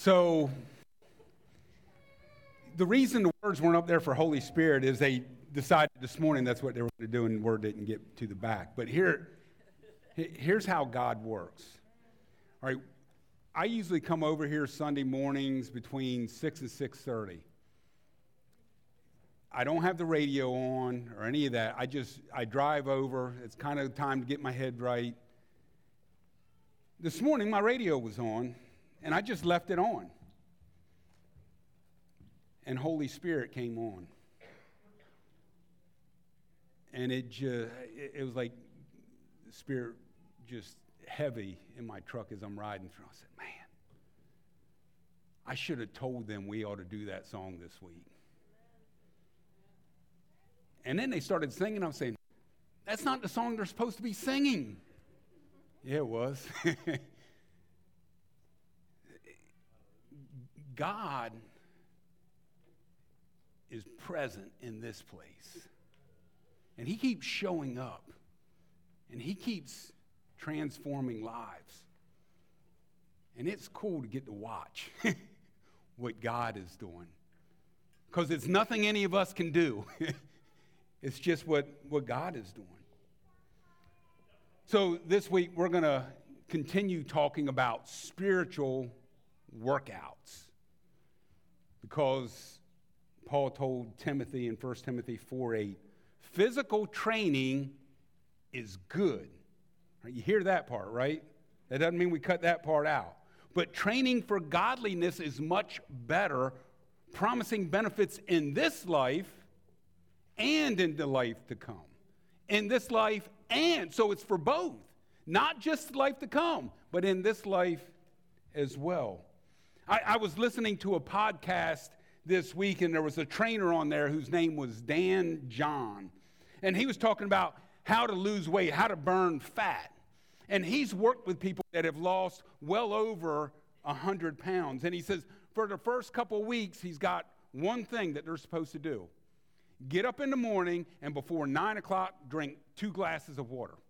So the reason the words weren't up there for Holy Spirit is they decided this morning that's what they were going to do, and the word didn't get to the back. But here's how God works. All right, I usually come over here Sunday mornings between 6 and 6:30. I don't have the radio on or any of that. I drive over. It's kind of time to get my head right. This morning, my radio was on, and I just left it on. And Holy Spirit came on. And it was like the Spirit just heavy in my truck as I'm riding through. I said, man, I should have told them we ought to do that song this week. And then they started singing. I'm saying, that's not the song they're supposed to be singing. Yeah, it was. God is present in this place. And he keeps showing up. And he keeps transforming lives. And it's cool to get to watch what God is doing. Because it's nothing any of us can do. It's just what God is doing. So this week we're going to continue talking about spiritual workouts. Because Paul told Timothy in 1 Timothy 4:8, physical training is good. You hear that part, right? That doesn't mean we cut that part out. But training for godliness is much better, promising benefits in this life and in the life to come. In this life and, so it's for both. Not just life to come, but in this life as well. I was listening to a podcast this week, and there was a trainer on there whose name was Dan John. And he was talking about how to lose weight, how to burn fat. And he's worked with people that have lost well over 100 pounds. And he says for the first couple weeks, he's got one thing that they're supposed to do. Get up in the morning, and before 9 o'clock, drink 2 glasses of water.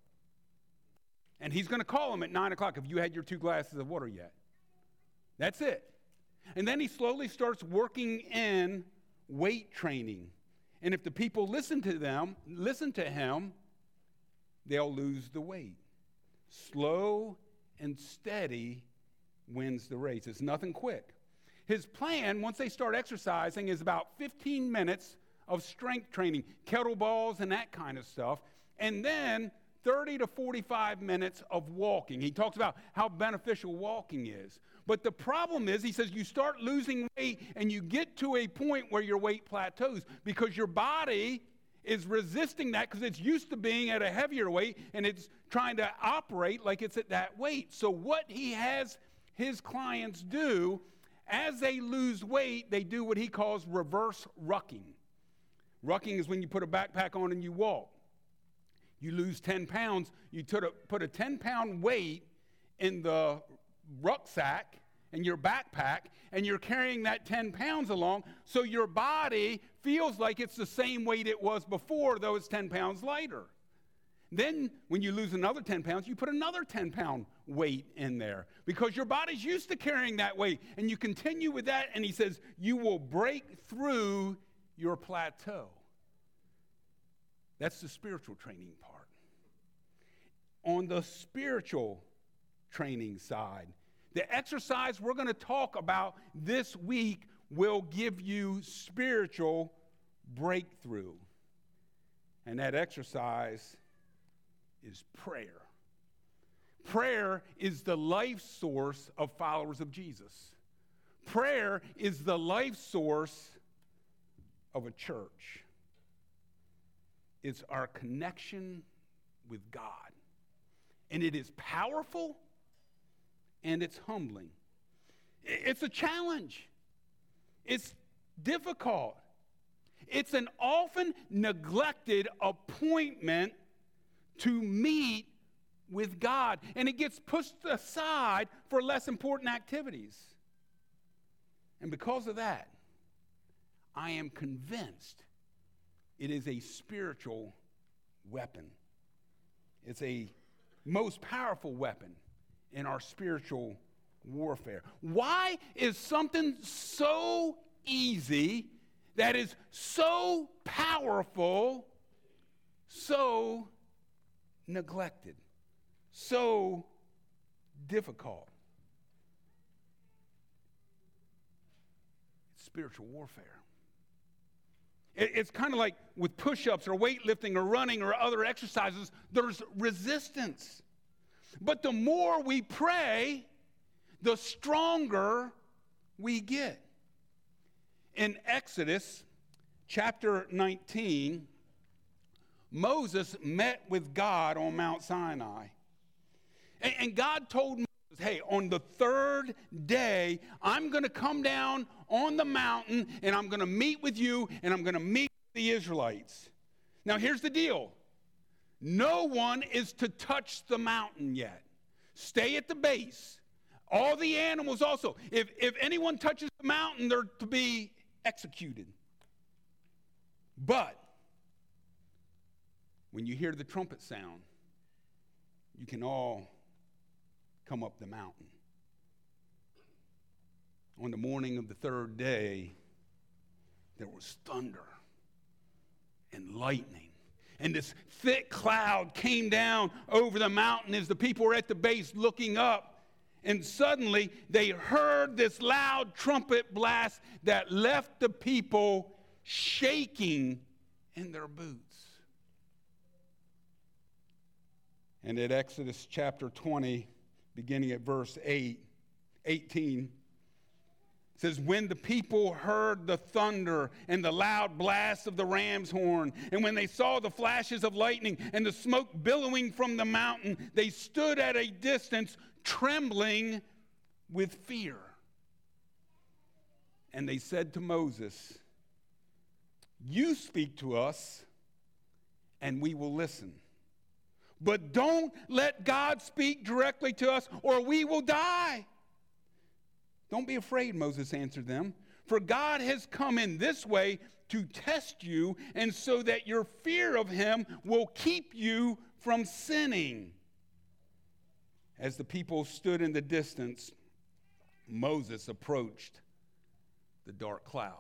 And he's going to call them at 9 o'clock. Have you had your 2 glasses of water yet? That's it. And then he slowly starts working in weight training. And if the people listen to him, they'll lose the weight. Slow and steady wins the race. It's nothing quick. His plan, once they start exercising, is about 15 minutes of strength training, kettlebells and that kind of stuff, and then 30 to 45 minutes of walking. He talks about how beneficial walking is. But the problem is, he says, you start losing weight and you get to a point where your weight plateaus because your body is resisting that because it's used to being at a heavier weight and it's trying to operate like it's at that weight. So what he has his clients do, as they lose weight, they do what he calls reverse rucking. Rucking is when you put a backpack on and you walk. You lose 10 pounds, you put a 10-pound weight in the rucksack and your backpack, and you're carrying that 10 pounds along, so your body feels like it's the same weight it was before, though it's 10 pounds lighter. Then, when you lose another 10 pounds, you put another 10-pound weight in there because your body's used to carrying that weight, and you continue with that, and he says, you will break through your plateau. That's the spiritual training part. On the spiritual training side, the exercise we're going to talk about this week will give you spiritual breakthrough. And that exercise is prayer. Prayer is the life source of followers of Jesus. Prayer is the life source of a church. It's our connection with God. And it is powerful and it's humbling. It's a challenge. It's difficult. It's an often neglected appointment to meet with God. And it gets pushed aside for less important activities. And because of that, I am convinced it is a spiritual weapon. It's a most powerful weapon in our spiritual warfare. Why is something so easy, that is so powerful, so neglected, so difficult? It's spiritual warfare. It's kind of like with push-ups or weightlifting or running or other exercises, there's resistance. But the more we pray, the stronger we get. In Exodus chapter 19, Moses met with God on Mount Sinai. And God told Moses, hey, on the third day, I'm going to come down on the mountain, and I'm going to meet with you, and I'm going to meet with the Israelites. Now, here's the deal. No one is to touch the mountain yet. Stay at the base. All the animals also. If anyone touches the mountain, they're to be executed. But when you hear the trumpet sound, you can all come up the mountain. On the morning of the third day, there was thunder and lightning. And this thick cloud came down over the mountain as the people were at the base looking up. And suddenly they heard this loud trumpet blast that left the people shaking in their boots. And at Exodus chapter 20, beginning at verse 18, it says, when the people heard the thunder and the loud blast of the ram's horn, and when they saw the flashes of lightning and the smoke billowing from the mountain, they stood at a distance, trembling with fear. And they said to Moses, you speak to us, and we will listen. But don't let God speak directly to us, or we will die. Don't be afraid, Moses answered them, for God has come in this way to test you, and so that your fear of him will keep you from sinning. As the people stood in the distance, Moses approached the dark cloud.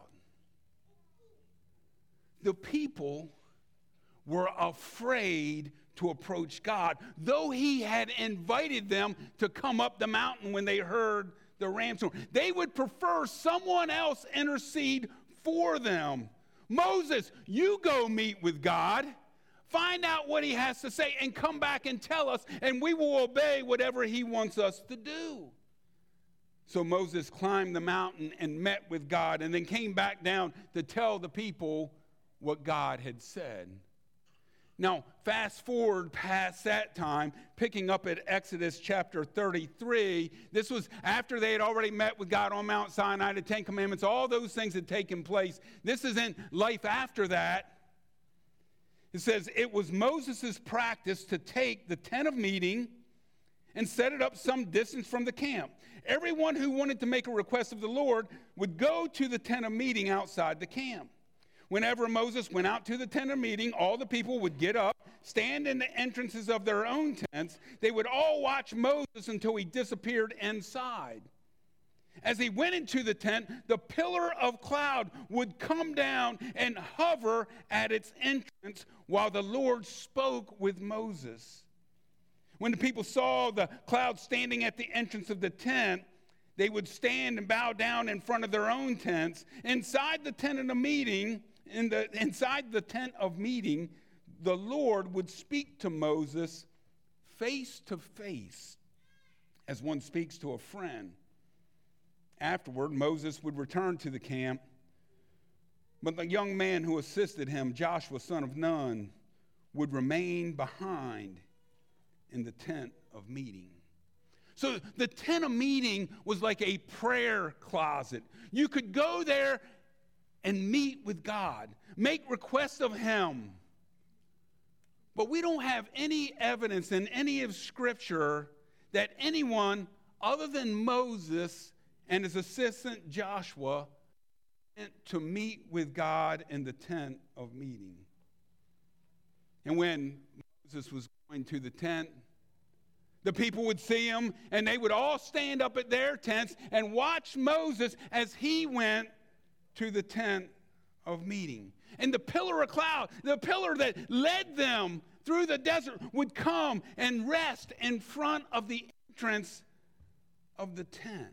The people were afraid to approach God, though he had invited them to come up the mountain when they heard the ram's horn. They would prefer someone else intercede for them. Moses, you go meet with God. Find out what he has to say and come back and tell us, and we will obey whatever he wants us to do. So Moses climbed the mountain and met with God, and then came back down to tell the people what God had said. Now, fast forward past that time, picking up at Exodus chapter 33. This was after they had already met with God on Mount Sinai, the Ten Commandments, all those things had taken place. This is in life after that. It says, it was Moses' practice to take the tent of meeting and set it up some distance from the camp. Everyone who wanted to make a request of the Lord would go to the tent of meeting outside the camp. Whenever Moses went out to the tent of meeting, all the people would get up, stand in the entrances of their own tents. They would all watch Moses until he disappeared inside. As he went into the tent, the pillar of cloud would come down and hover at its entrance while the Lord spoke with Moses. When the people saw the cloud standing at the entrance of the tent, they would stand and bow down in front of their own tents. Inside the tent of meeting, the Lord would speak to Moses face to face as one speaks to a friend. Afterward, Moses would return to the camp, but the young man who assisted him, Joshua, son of Nun, would remain behind in the tent of meeting. So the tent of meeting was like a prayer closet. You could go there and meet with God, make requests of him. But we don't have any evidence in any of Scripture that anyone other than Moses and his assistant Joshua went to meet with God in the tent of meeting. And when Moses was going to the tent, The people would see him, and they would all stand up at their tents and watch Moses as he went to the tent of meeting. And the pillar of cloud, the pillar that led them through the desert, would come and rest in front of the entrance of the tent.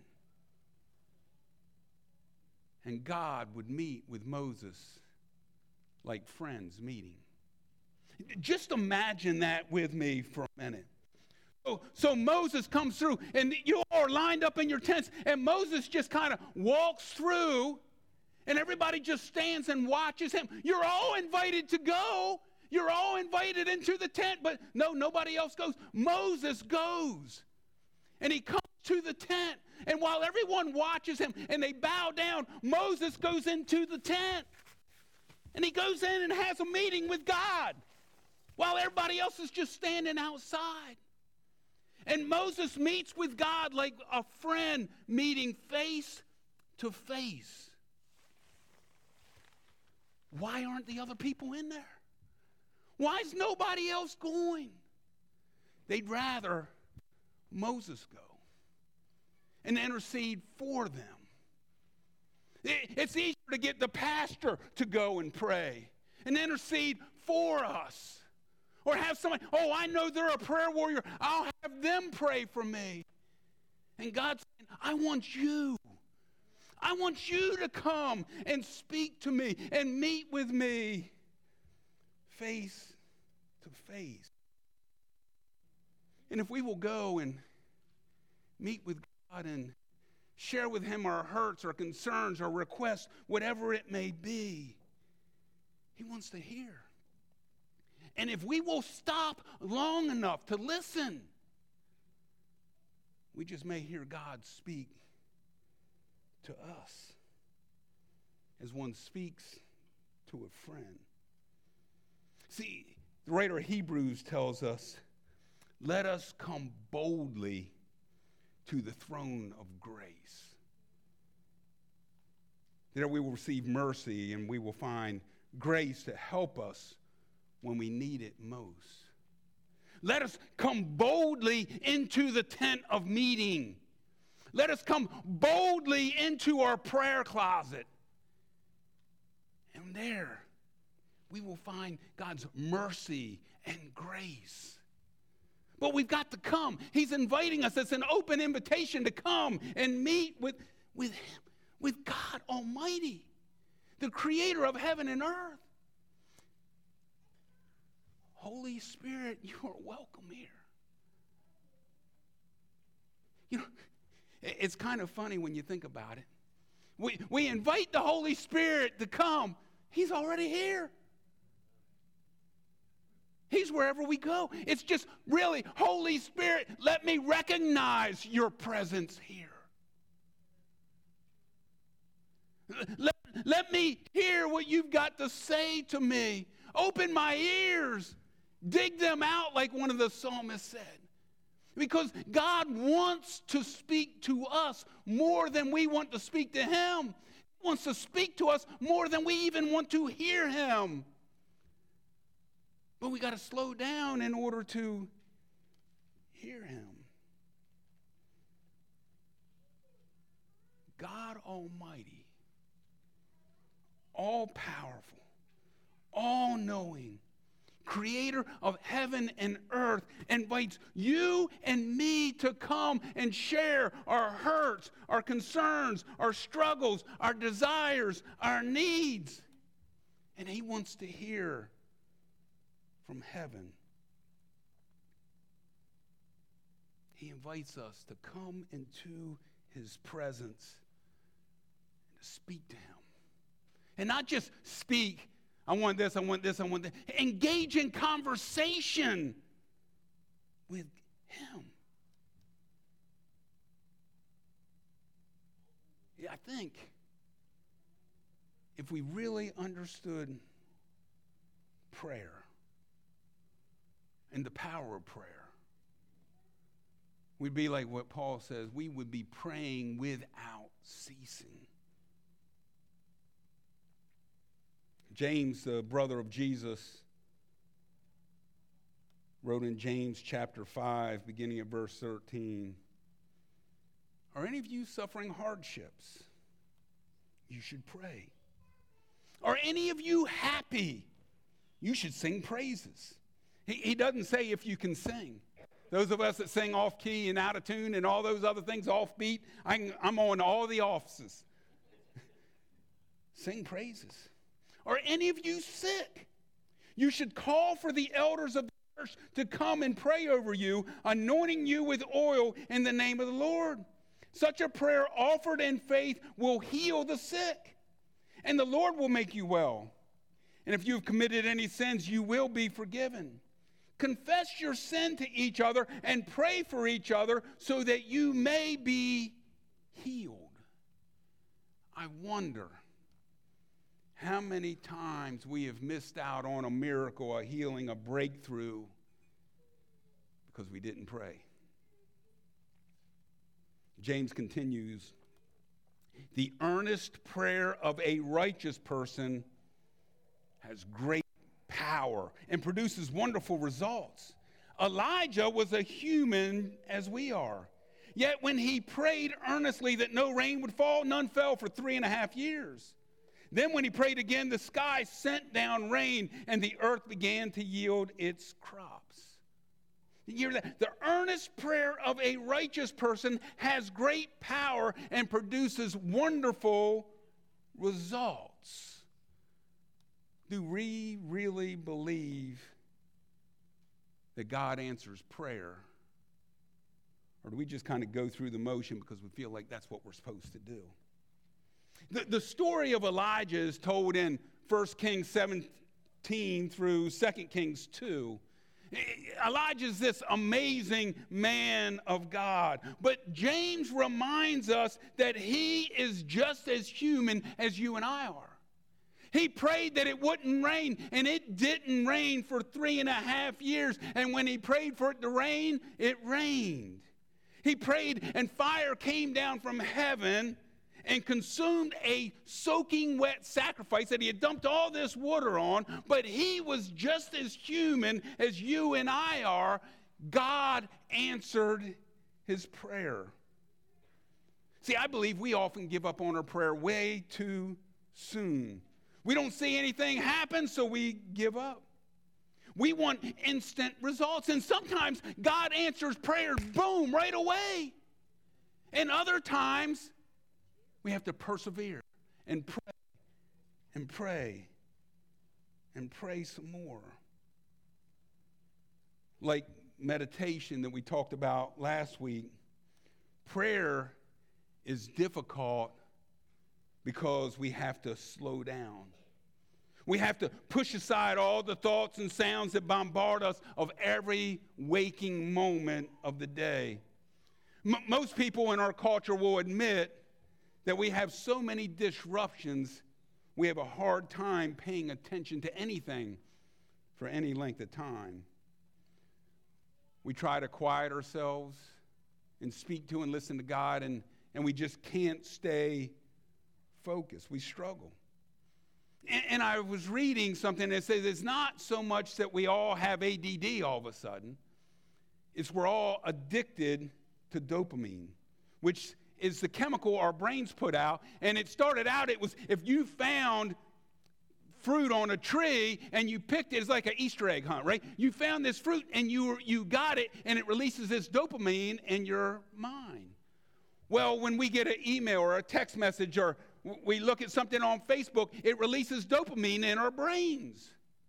And God would meet with Moses like friends meeting. Just imagine that with me for a minute. So Moses comes through, and you all are lined up in your tents, and Moses just kind of walks through, and everybody just stands and watches him. You're all invited to go. You're all invited into the tent, but no, nobody else goes. Moses goes, and he comes to the tent, and while everyone watches him and they bow down, Moses goes into the tent, and he goes in and has a meeting with God while everybody else is just standing outside. And Moses meets with God like a friend meeting face to face. Why aren't the other people in there? Why is nobody else going? They'd rather Moses go and intercede for them. It's easier to get the pastor to go and pray and intercede for us. Or have somebody, oh, I know they're a prayer warrior. I'll have them pray for me. And God's saying, I want you. I want you to come and speak to me and meet with me face to face. And if we will go and meet with God and share with him our hurts, our concerns, our requests, whatever it may be, he wants to hear. And if we will stop long enough to listen, we just may hear God speak to us as one speaks to a friend. See, the writer of Hebrews tells us, let us come boldly to the throne of grace. There we will receive mercy, and we will find grace to help us when we need it most. Let us come boldly into the tent of meeting. Let us come boldly into our prayer closet. And there we will find God's mercy and grace. But we've got to come. He's inviting us. It's an open invitation to come and meet with him, with God Almighty, the creator of heaven and earth. Holy Spirit, you are welcome here. You know, it's kind of funny when you think about it. We invite the Holy Spirit to come. He's already here. He's wherever we go. It's just really, Holy Spirit, let me recognize your presence here. Let me hear what you've got to say to me. Open my ears. Dig them out, like one of the psalmists said. Because God wants to speak to us more than we want to speak to him. He wants to speak to us more than we even want to hear him. But we got to slow down in order to hear him. God Almighty, all-powerful, all-knowing, creator of heaven and earth, invites you and me to come and share our hurts, our concerns, our struggles, our desires, our needs. And he wants to hear from heaven. He invites us to come into his presence and to speak to him. And not just speak, I want this, I want this, I want that. Engage in conversation with him. Yeah, I think if we really understood prayer and the power of prayer, we'd be like what Paul says, we would be praying without ceasing. James, the brother of Jesus, wrote in James chapter 5, beginning at verse 13, "Are any of you suffering hardships? You should pray. Are any of you happy? You should sing praises." He doesn't say if you can sing. Those of us that sing off key and out of tune and all those other things, off beat, I'm on all the offices. Sing praises. Are any of you sick? You should call for the elders of the church to come and pray over you, anointing you with oil in the name of the Lord. Such a prayer offered in faith will heal the sick, and the Lord will make you well. And if you've committed any sins, you will be forgiven. Confess your sin to each other and pray for each other so that you may be healed. I wonder how many times we have missed out on a miracle, a healing, a breakthrough because we didn't pray. James continues, "The earnest prayer of a righteous person has great power and produces wonderful results. Elijah was a human as we are. Yet when he prayed earnestly that no rain would fall, none fell for 3.5 years. Then when he prayed again, the sky sent down rain and the earth began to yield its crops." You hear that? The earnest prayer of a righteous person has great power and produces wonderful results. Do we really believe that God answers prayer? Or do we just kind of go through the motion because we feel like that's what we're supposed to do? The story of Elijah is told in 1 Kings 17 through 2 Kings 2. Elijah is this amazing man of God. But James reminds us that he is just as human as you and I are. He prayed that it wouldn't rain, and it didn't rain for 3.5 years. And when he prayed for it to rain, it rained. He prayed, and fire came down from heaven and consumed a soaking wet sacrifice that he had dumped all this water on. But he was just as human as you and I are. God answered his prayer. See, I believe we often give up on our prayer way too soon. We don't see anything happen, so we give up. We want instant results. And sometimes God answers prayers, boom, right away. And other times, we have to persevere and pray and pray and pray some more. Like meditation that we talked about last week, prayer is difficult because we have to slow down. We have to push aside all the thoughts and sounds that bombard us of every waking moment of the day. Most people in our culture will admit that we have so many disruptions, we have a hard time paying attention to anything for any length of time. We try to quiet ourselves and speak to and listen to God, and we just can't stay focused. We struggle. And I was reading something that says it's not so much that we all have ADD all of a sudden. It's we're all addicted to dopamine, which is the chemical our brains put out. And it started out, it was if you found fruit on a tree and you picked it, it's like an Easter egg hunt, right? You found this fruit and you got it, and it releases this dopamine in your mind. Well, when we get an email or a text message or we look at something on Facebook, it releases dopamine in our brains.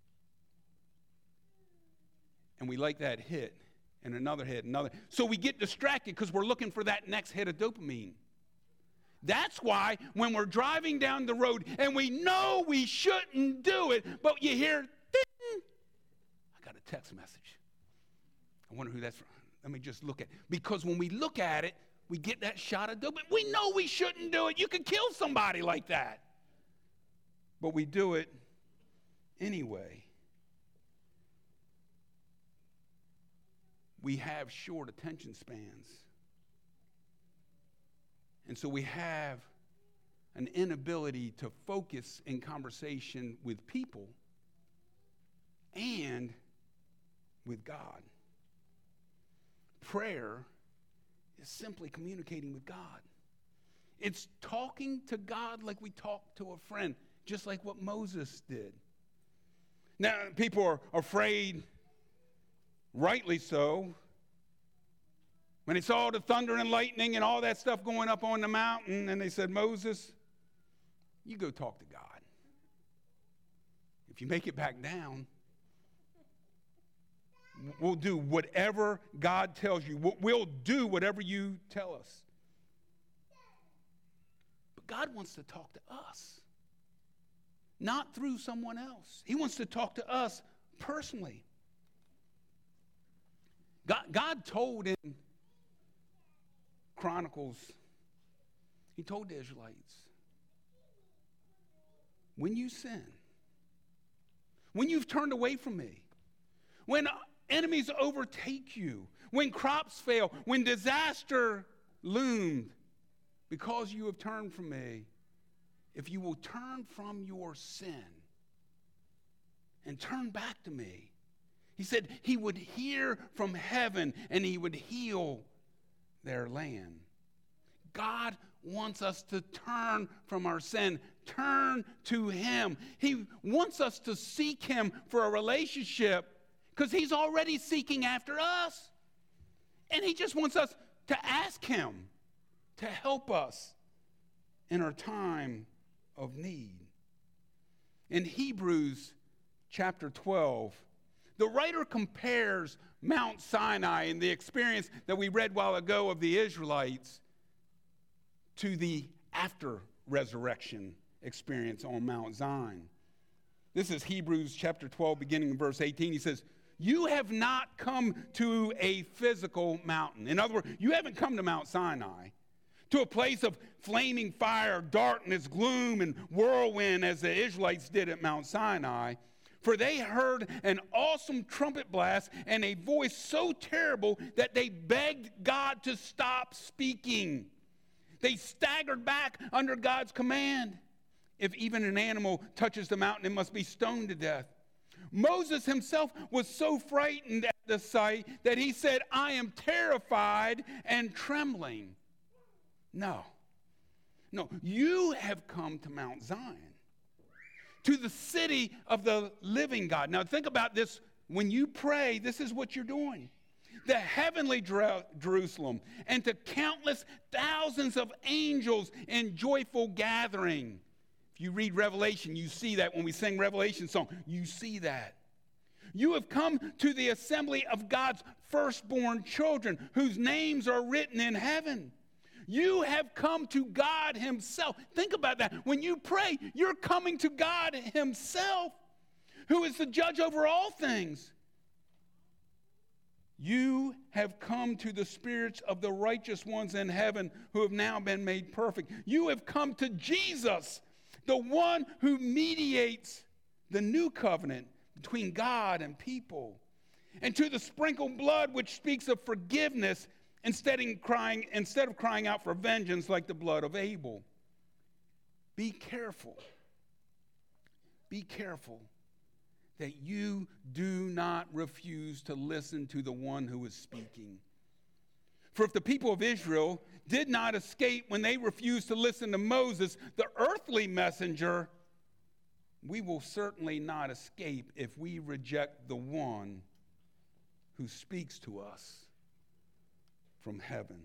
And we like that hit and another hit, another. So we get distracted because we're looking for that next hit of dopamine. That's why when we're driving down the road and we know we shouldn't do it, but you hear, ding, I got a text message. I wonder who that's from. Let me just look at it. Because when we look at it, we get that shot of dopamine. We know we shouldn't do it. You could kill somebody like that. But we do it anyway. We have short attention spans. And so we have an inability to focus in conversation with people, and with God. Prayer is simply communicating with God. It's talking to God like we talk to a friend, just like what Moses did. Now, people are afraid, rightly so, when they saw the thunder and lightning and all that stuff going up on the mountain, and they said, Moses, you go talk to God. If you make it back down, we'll do whatever God tells you. We'll do whatever you tell us. But God wants to talk to us, not through someone else. He wants to talk to us personally. God told in Chronicles, he told the Israelites, when you sin, when you've turned away from me, when enemies overtake you, when crops fail, when disaster loomed, because you have turned from me, if you will turn from your sin and turn back to me, he said he would hear from heaven and he would heal their land. God wants us to turn from our sin, turn to him. He wants us to seek him for a relationship because he's already seeking after us. And he just wants us to ask him to help us in our time of need. In Hebrews chapter 12, the writer compares Mount Sinai and the experience that we read a while ago of the Israelites to the after resurrection experience on Mount Zion. This is Hebrews chapter 12, beginning in verse 18. He says, you have not come to a physical mountain. In other words, you haven't come to Mount Sinai, to a place of flaming fire, darkness, gloom, and whirlwind as the Israelites did at Mount Sinai. For they heard an awesome trumpet blast and a voice so terrible that they begged God to stop speaking. They staggered back under God's command. If even an animal touches the mountain, it must be stoned to death. Moses himself was so frightened at the sight that he said, I am terrified and trembling. No, you have come to Mount Zion, to the city of the living God. Now think about this. When you pray, this is what you're doing. The heavenly Jerusalem, and to countless thousands of angels in joyful gathering. If you read Revelation, you see that. When we sing Revelation song, you see that. You have come to the assembly of God's firstborn children, whose names are written in heaven. You have come to God himself. Think about that. When you pray, you're coming to God himself, who is the judge over all things. You have come to the spirits of the righteous ones in heaven who have now been made perfect. You have come to Jesus, the one who mediates the new covenant between God and people, and to the sprinkled blood which speaks of forgiveness instead of crying out for vengeance like the blood of Abel. Be careful that you do not refuse to listen to the one who is speaking. For if the people of Israel did not escape when they refused to listen to Moses, the earthly messenger, we will certainly not escape if we reject the one who speaks to us from heaven.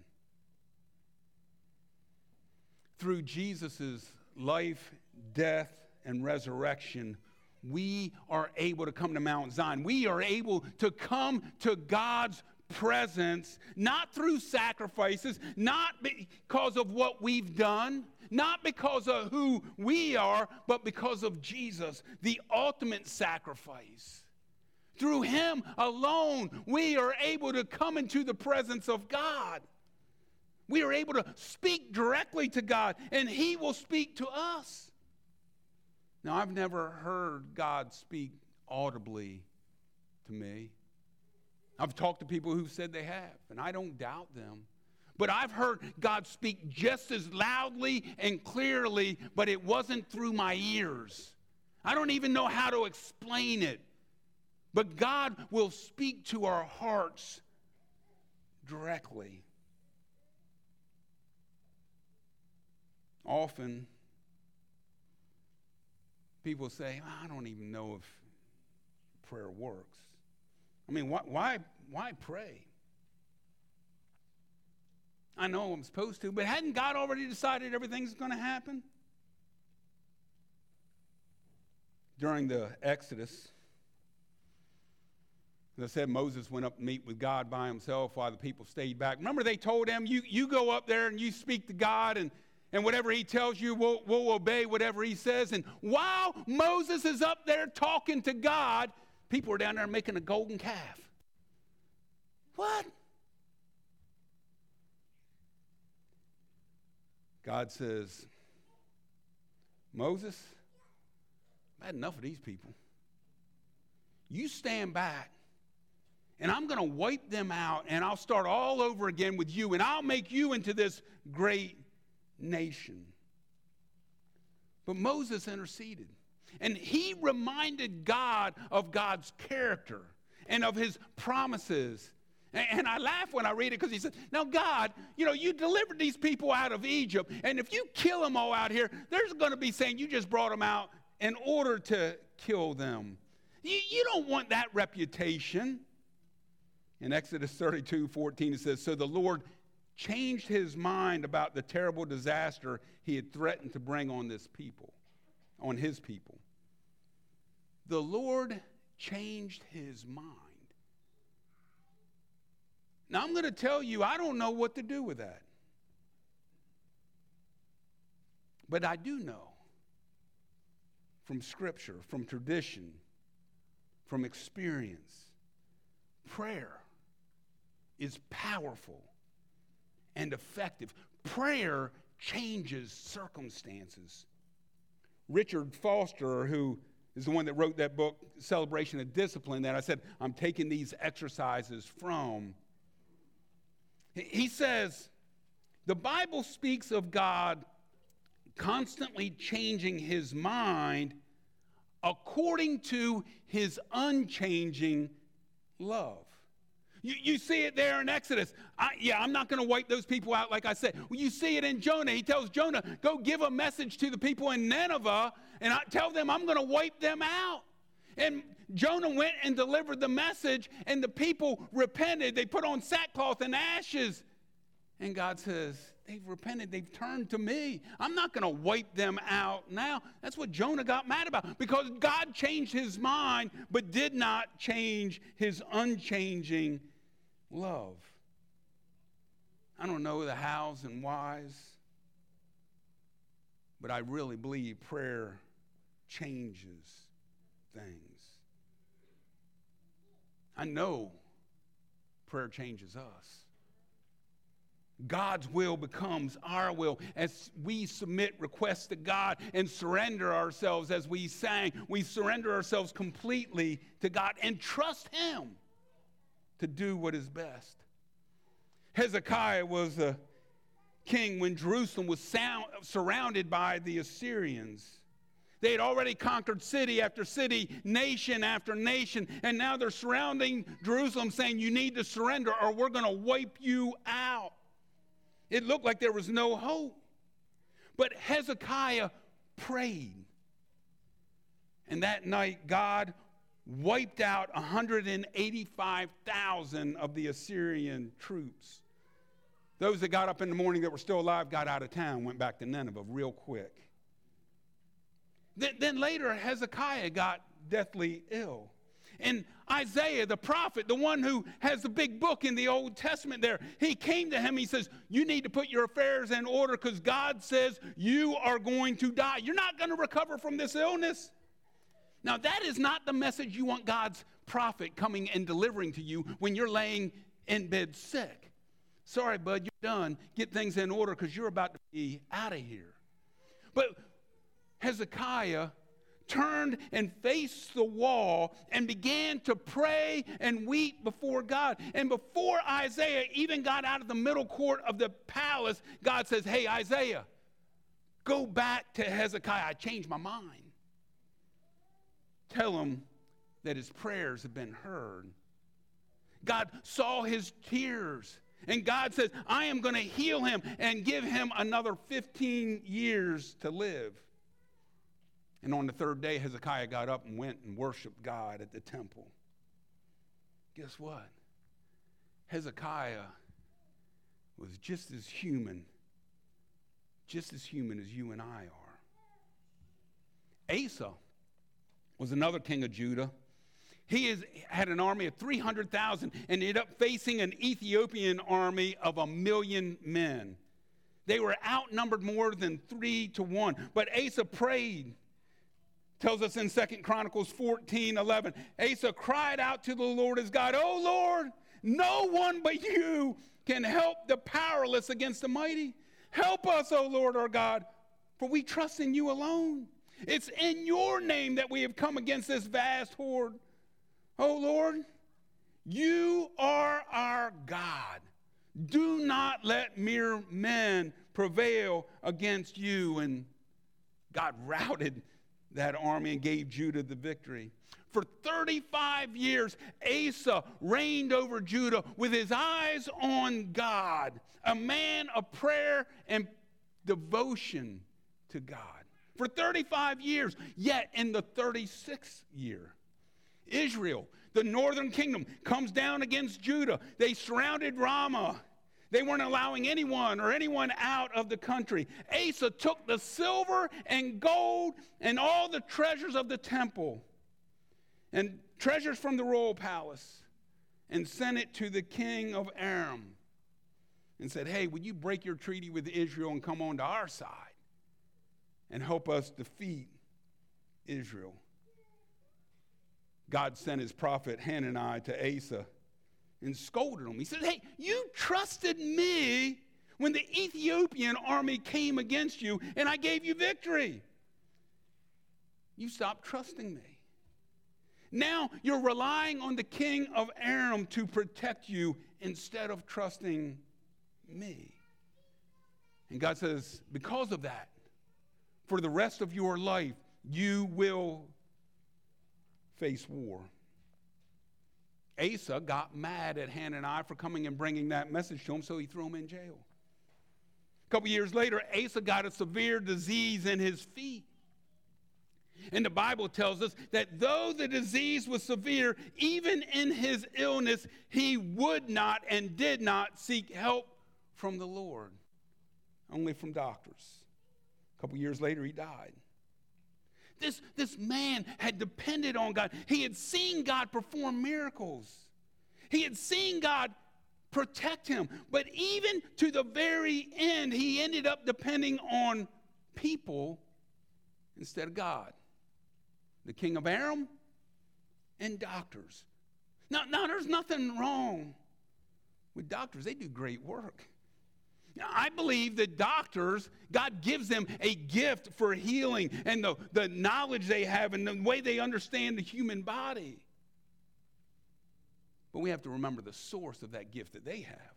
Through Jesus' life, death, and resurrection, we are able to come to Mount Zion. We are able to come to God's presence, not through sacrifices, not because of what we've done, not because of who we are, but because of Jesus, the ultimate sacrifice. Through him alone, we are able to come into the presence of God. We are able to speak directly to God, and he will speak to us. Now, I've never heard God speak audibly to me. I've talked to people who said they have, and I don't doubt them. But I've heard God speak just as loudly and clearly, but it wasn't through my ears. I don't even know how to explain it. But God will speak to our hearts directly. Often, people say, I don't even know if prayer works. I mean, why pray? I know I'm supposed to, but hadn't God already decided everything's going to happen? During the Exodus, as I said, Moses went up to meet with God by himself while the people stayed back. Remember, they told him, you go up there and you speak to God, and whatever he tells you, we'll obey whatever he says. And while Moses is up there talking to God, people are down there making a golden calf. What? God says, Moses, I've had enough of these people. You stand back, and I'm going to wipe them out, and I'll start all over again with you, and I'll make you into this great nation. But Moses interceded, and he reminded God of God's character and of his promises. And I laugh when I read it because he said, now God, you delivered these people out of Egypt, and if you kill them all out here, there's going to be saying you just brought them out in order to kill them. You don't want that reputation. In Exodus 32:14, it says, so the Lord changed his mind about the terrible disaster he had threatened to bring on his people. The Lord changed his mind. Now, I'm going to tell you, I don't know what to do with that. But I do know from Scripture, from tradition, from experience, prayer is powerful and effective. Prayer changes circumstances. Richard Foster, who is the one that wrote that book, Celebration of Discipline, that I said I'm taking these exercises from, he says, the Bible speaks of God constantly changing his mind according to his unchanging love. You see it there in Exodus. I'm not going to wipe those people out like I said. Well, you see it in Jonah. He tells Jonah, go give a message to the people in Nineveh and tell them I'm going to wipe them out. And Jonah went and delivered the message, and the people repented. They put on sackcloth and ashes. And God says, they've repented. They've turned to me. I'm not going to wipe them out now. That's what Jonah got mad about, because God changed his mind but did not change his unchanging love. I don't know the hows and whys, but I really believe prayer changes things. I know prayer changes us. God's will becomes our will as we submit requests to God and surrender ourselves. As we sang, we surrender ourselves completely to God and trust him to do what is best. Hezekiah was a king when Jerusalem was surrounded by the Assyrians. They had already conquered city after city, nation after nation, and now they're surrounding Jerusalem saying, you need to surrender or we're going to wipe you out. It looked like there was no hope. But Hezekiah prayed. And that night, God wiped out 185,000 of the Assyrian troops. Those that got up in the morning that were still alive got out of town, went back to Nineveh real quick. Then later, Hezekiah got deathly ill. And Isaiah, the prophet, the one who has the big book in the Old Testament there, he came to him, he says, you need to put your affairs in order because God says you are going to die. You're not going to recover from this illness. Now, that is not the message you want God's prophet coming and delivering to you when you're laying in bed sick. Sorry, bud, you're done. Get things in order because you're about to be out of here. But Hezekiah turned and faced the wall and began to pray and weep before God. And before Isaiah even got out of the middle court of the palace, God says, hey, Isaiah, go back to Hezekiah. I changed my mind. Tell him that his prayers have been heard. God saw his tears, and God says, I am going to heal him and give him another 15 years to live. And on the third day, Hezekiah got up and went and worshiped God at the temple. Guess what? Hezekiah was just as human as you and I are. Asa was another king of Judah. He had an army of 300,000 and ended up facing an Ethiopian army of 1 million men. They were outnumbered more than 3-1. But Asa prayed. Tells us in 2 Chronicles 14:11, Asa cried out to the Lord his God, "O Lord, no one but you can help the powerless against the mighty. Help us, O Lord our God, for we trust in you alone. It's in your name that we have come against this vast horde. O Lord, you are our God. Do not let mere men prevail against you." And God routed that army and gave Judah the victory. For 35 years, Asa reigned over Judah with his eyes on God, a man of prayer and devotion to God. For 35 years, yet in the 36th year, Israel, the northern kingdom, comes down against Judah. They surrounded Ramah. They weren't allowing anyone out of the country. Asa took the silver and gold and all the treasures of the temple and treasures from the royal palace and sent it to the king of Aram and said, "Hey, would you break your treaty with Israel and come on to our side and help us defeat Israel?" God sent his prophet Hanani to Asa and scolded him. He said, "Hey, you trusted me when the Ethiopian army came against you and I gave you victory. You stopped trusting me. Now you're relying on the king of Aram to protect you instead of trusting me." And God says, because of that, for the rest of your life, you will face war. Asa got mad at Hanani for coming and bringing that message to him, so he threw him in jail. A couple years later, Asa got a severe disease in his feet. And the Bible tells us that though the disease was severe, even in his illness, he would not and did not seek help from the Lord, only from doctors. A couple years later, he died. This man had depended on God. He had seen God perform miracles. He had seen God protect him. But even to the very end, he ended up depending on people instead of God. The king of Aram and doctors. Now there's nothing wrong with doctors. They do great work. Now, I believe that doctors, God gives them a gift for healing and the knowledge they have and the way they understand the human body. But we have to remember the source of that gift that they have.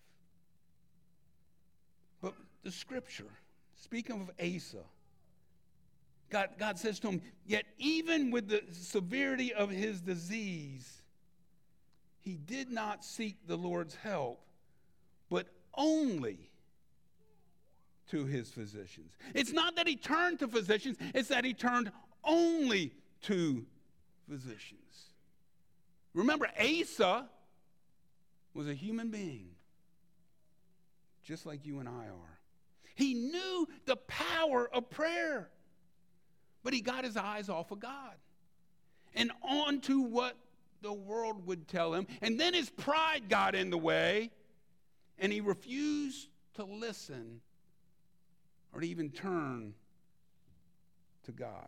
But the scripture, speaking of Asa, God says to him, yet even with the severity of his disease, he did not seek the Lord's help, but only to his physicians. It's not that he turned to physicians, it's that he turned only to physicians. Remember, Asa was a human being, just like you and I are. He knew the power of prayer, but he got his eyes off of God and onto what the world would tell him. And then his pride got in the way, and he refused to listen or to even turn to God.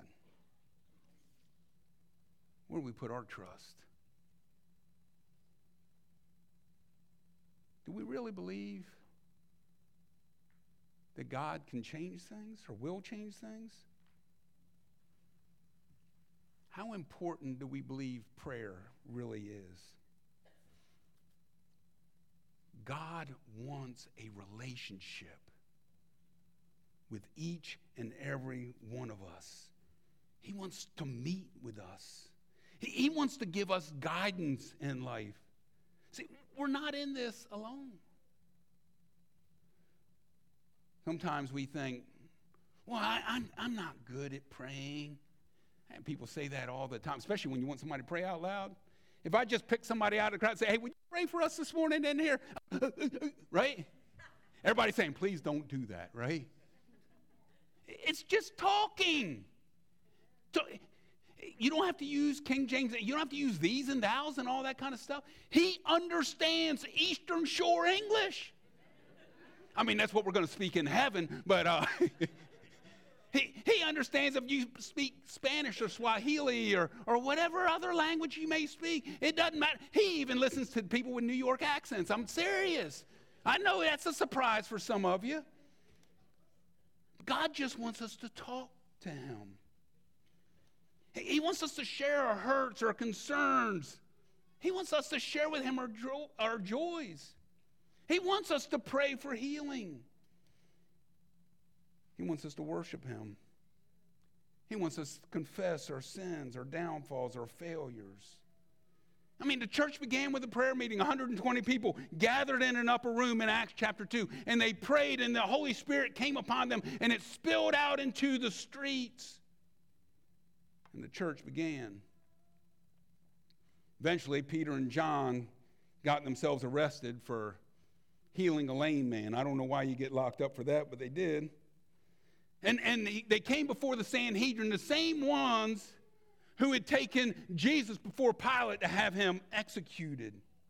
Where do we put our trust? Do we really believe that God can change things or will change things? How important do we believe prayer really is? God wants a relationship with each and every one of us. He wants to meet with us. He wants to give us guidance in life. See, we're not in this alone. Sometimes we think, well, I'm not good at praying. And people say that all the time, especially when you want somebody to pray out loud. If I just pick somebody out of the crowd and say, hey, would you pray for us this morning in here? Right? Everybody's saying, please don't do that, right? It's just talking. You don't have to use King James. You don't have to use these and thous and all that kind of stuff. He understands Eastern Shore English. I mean, that's what we're going to speak in heaven, but he understands if you speak Spanish or Swahili or whatever other language you may speak. It doesn't matter. He even listens to people with New York accents. I'm serious. I know that's a surprise for some of you. God just wants us to talk to him. He wants us to share our hurts, our concerns. He wants us to share with him our joys. He wants us to pray for healing. He wants us to worship him. He wants us to confess our sins, our downfalls, our failures. I mean, the church began with a prayer meeting. 120 people gathered in an upper room in Acts chapter 2, and they prayed, and the Holy Spirit came upon them, and it spilled out into the streets. And the church began. Eventually, Peter and John got themselves arrested for healing a lame man. I don't know why you get locked up for that, but they did. And they came before the Sanhedrin, the same ones who had taken Jesus before Pilate to have him executed.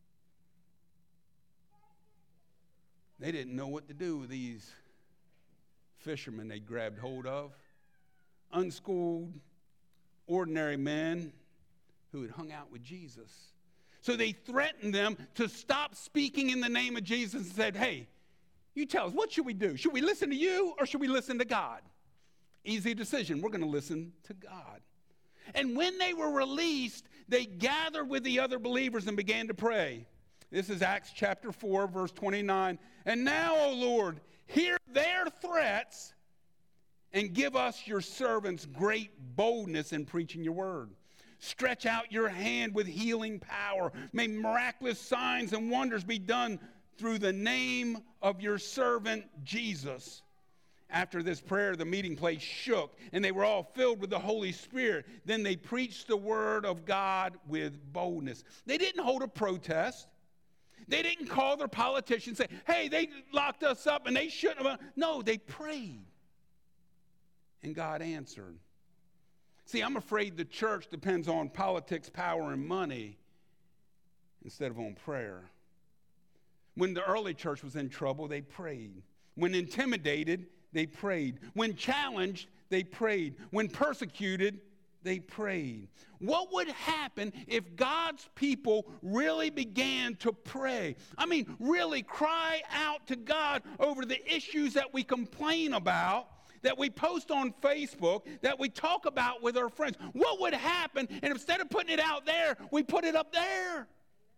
They didn't know what to do with these fishermen they grabbed hold of. Unschooled, ordinary men who had hung out with Jesus. So they threatened them to stop speaking in the name of Jesus and said, hey, you tell us, what should we do? Should we listen to you or should we listen to God? Easy decision. We're going to listen to God. And when they were released, they gathered with the other believers and began to pray. This is Acts chapter 4, verse 29. And now, O Lord, hear their threats and give us, your servants, great boldness in preaching your word. Stretch out your hand with healing power. May miraculous signs and wonders be done through the name of your servant Jesus. After this prayer, the meeting place shook, and they were all filled with the Holy Spirit. Then they preached the word of God with boldness. They didn't hold a protest. They didn't call their politicians and say, hey, they locked us up and they shouldn't have. No, they prayed. And God answered. See, I'm afraid the church depends on politics, power, and money instead of on prayer. When the early church was in trouble, they prayed. When intimidated, they prayed. When challenged, they prayed. When persecuted, they prayed. What would happen if God's people really began to pray? I mean, really cry out to God over the issues that we complain about, that we post on Facebook, that we talk about with our friends. What would happen? And instead of putting it out there, we put it up there.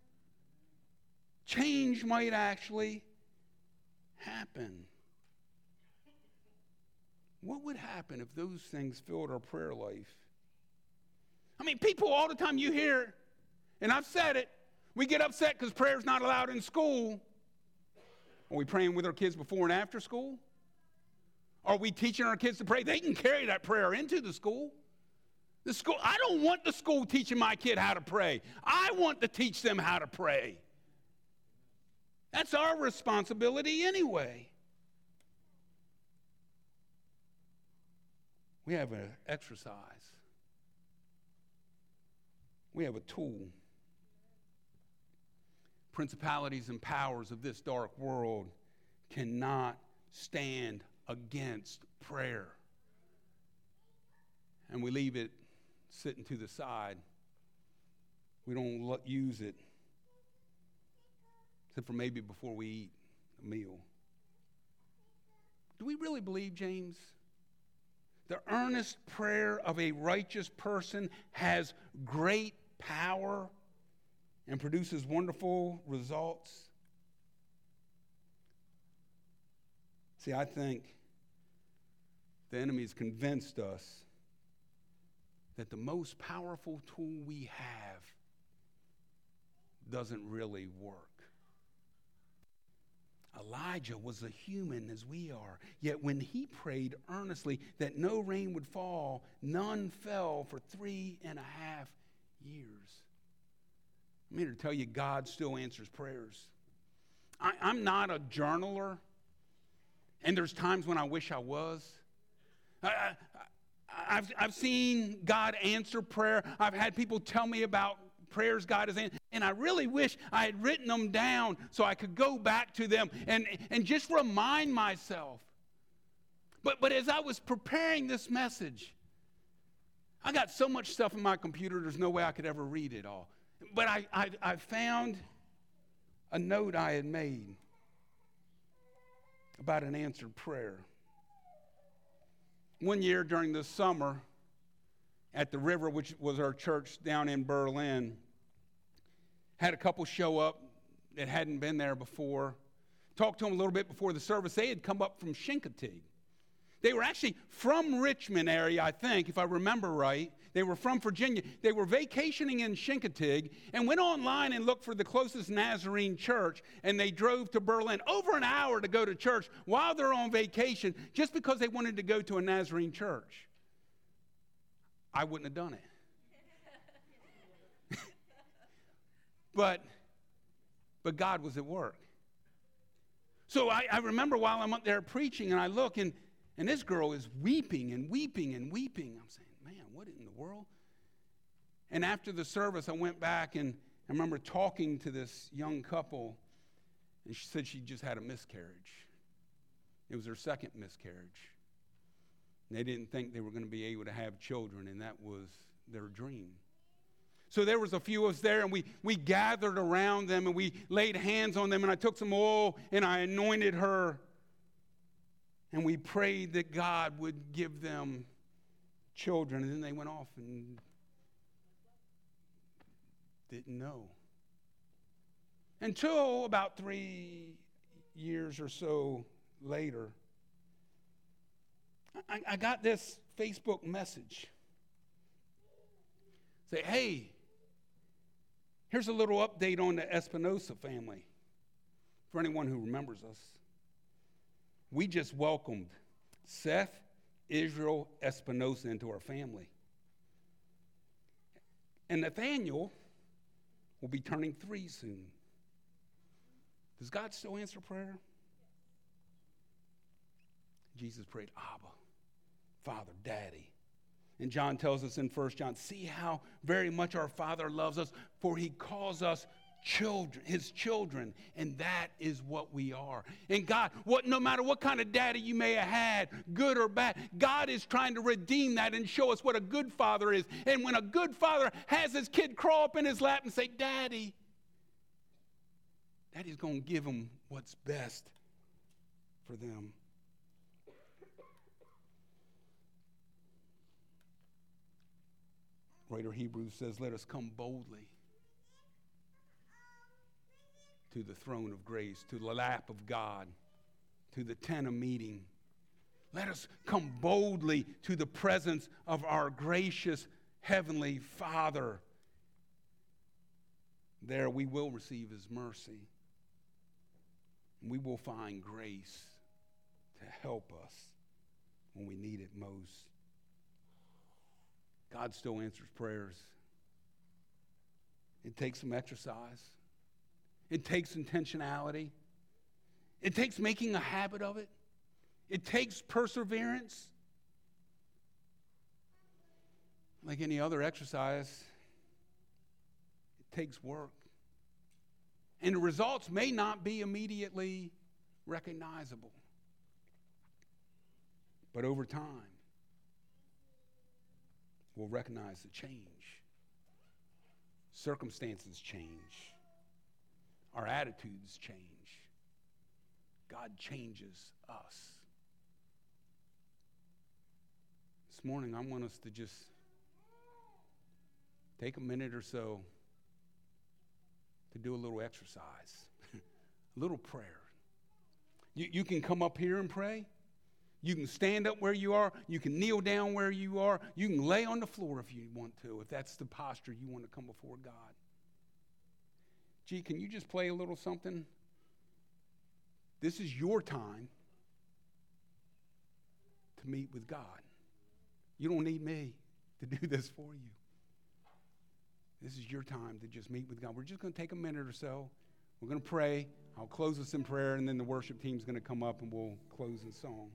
Change might actually happen. What would happen if those things filled our prayer life? I mean, people all the time you hear, and I've said it, we get upset because prayer's not allowed in school. Are we praying with our kids before and after school? Are we teaching our kids to pray? They can carry that prayer into the school. I don't want the school teaching my kid how to pray. I want to teach them how to pray. That's our responsibility anyway. We have an exercise. We have a tool. Principalities and powers of this dark world cannot stand against prayer. And we leave it sitting to the side. We don't use it, except for maybe before we eat a meal. Do we really believe, James? The earnest prayer of a righteous person has great power and produces wonderful results. See, I think the enemy's convinced us that the most powerful tool we have doesn't really work. Elijah was a human as we are, yet when he prayed earnestly that no rain would fall, none fell for 3.5 years. I'm here to tell you, God still answers prayers. I'm not a journaler, and there's times when I wish I was. I've seen God answer prayer. I've had people tell me about prayers God has answered, and I really wish I had written them down so I could go back to them and just remind myself. But as I was preparing this message, I got so much stuff in my computer, there's no way I could ever read it all. But I found a note I had made about an answered prayer. One year during the summer at the river, which was our church down in Berlin, had a couple show up that hadn't been there before. Talked to them a little bit before the service. They had come up from Chincoteague. They were actually from Richmond area, I think, if I remember right. They were from Virginia. They were vacationing in Chincoteague and went online and looked for the closest Nazarene church, and they drove to Berlin over an hour to go to church while they're on vacation just because they wanted to go to a Nazarene church. I wouldn't have done it. But God was at work. So I remember while I'm up there preaching, and I look, and this girl is weeping and weeping and weeping. I'm saying, man, what in the world? And after the service, I went back, and I remember talking to this young couple, and she said she just had a miscarriage. It was her second miscarriage. And they didn't think they were going to be able to have children, and that was their dream. So there was a few of us there, and we gathered around them, and we laid hands on them, and I took some oil, and I anointed her. And we prayed that God would give them children. And then they went off and didn't know. Until about 3 years or so later, I got this Facebook message. Say, hey, here's a little update on the Espinosa family. For anyone who remembers us. We just welcomed Seth Israel Espinosa into our family. And Nathaniel will be turning 3 soon. Does God still answer prayer? Jesus prayed, Abba, Father, Daddy. And John tells us in 1 John, see how very much our Father loves us, for he calls us children, his children, and that is what we are. And God, no matter what kind of daddy you may have had, good or bad, God is trying to redeem that and show us what a good father is. And when a good father has his kid crawl up in his lap and say, Daddy, Daddy's going to give him what's best for them. Writer Hebrews says, let us come boldly to the throne of grace, to the lap of God, to the tent of meeting. Let us come boldly to the presence of our gracious Heavenly Father. There we will receive his mercy. We will find grace to help us when we need it most. God still answers prayers. It takes some exercise. It takes intentionality. It takes making a habit of it. It takes perseverance. Like any other exercise, it takes work. And the results may not be immediately recognizable. But over time, we'll recognize the change. Circumstances change. Our attitudes change. God changes us. This morning, I want us to just take a minute or so to do a little exercise, a little prayer. You can come up here and pray. You can stand up where you are. You can kneel down where you are. You can lay on the floor if you want to, if that's the posture you want to come before God. Gee, can you just play a little something? This is your time to meet with God. You don't need me to do this for you. This is your time to just meet with God. We're just going to take a minute or so. We're going to pray. I'll close us in prayer, and then the worship team's going to come up, and we'll close in song.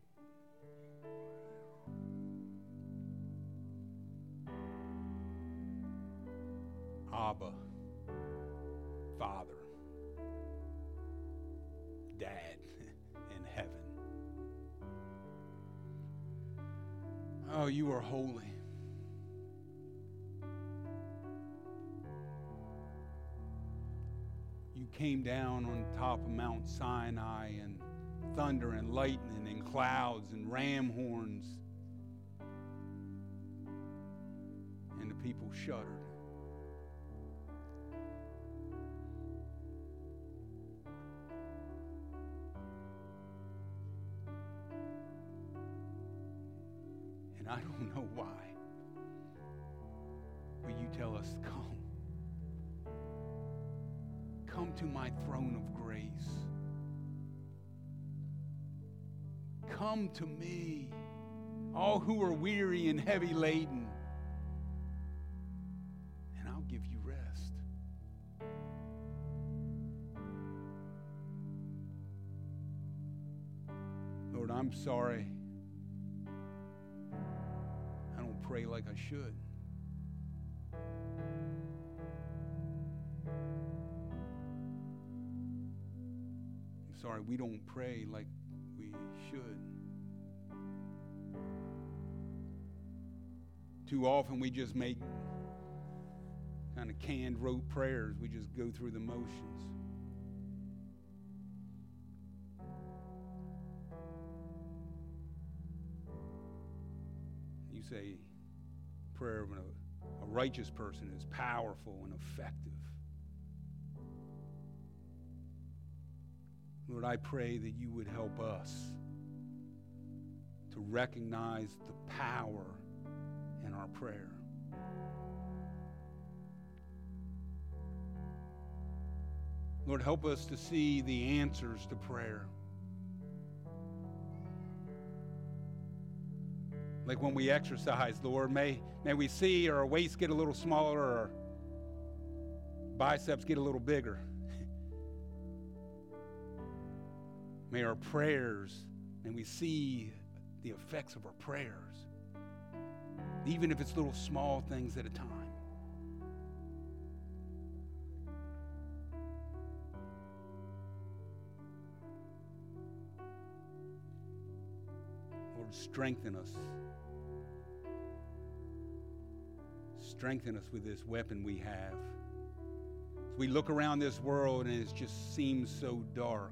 Abba, Father, Dad in heaven. Oh, you are holy. You came down on top of Mount Sinai and thunder and lightning and clouds and ram horns. And the people shuddered. And I don't know why, but you tell us, come. Come to my throne of grace. Come to me, all who are weary and heavy laden, and I'll give you rest. Lord, I'm sorry. I don't pray like I should. Sorry, we don't pray like we should. Too often we just make kind of canned rote prayers. We just go through the motions. You say prayer of a righteous person is powerful and effective. Lord, I pray that you would help us to recognize the power in our prayer. Lord, help us to see the answers to prayer. Like when we exercise, Lord, may we see our waist get a little smaller, or our biceps get a little bigger. May our prayers, may we see the effects of our prayers, even if it's little small things at a time. Lord, strengthen us. Strengthen us with this weapon we have. As we look around this world and it just seems so dark,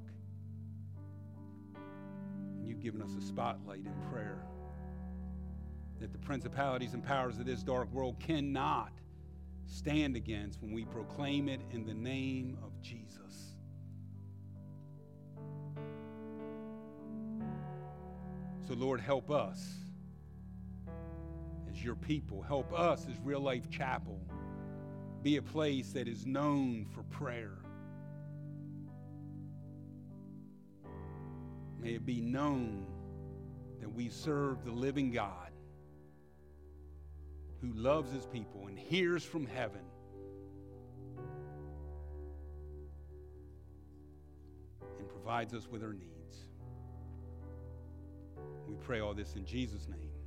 you've given us a spotlight in prayer that the principalities and powers of this dark world cannot stand against when we proclaim it in the name of Jesus. So Lord, help us as your people. Help us as Real Life Chapel be a place that is known for prayer. May it be known that we serve the living God who loves his people and hears from heaven. And provides us with our needs. We pray all this in Jesus' name.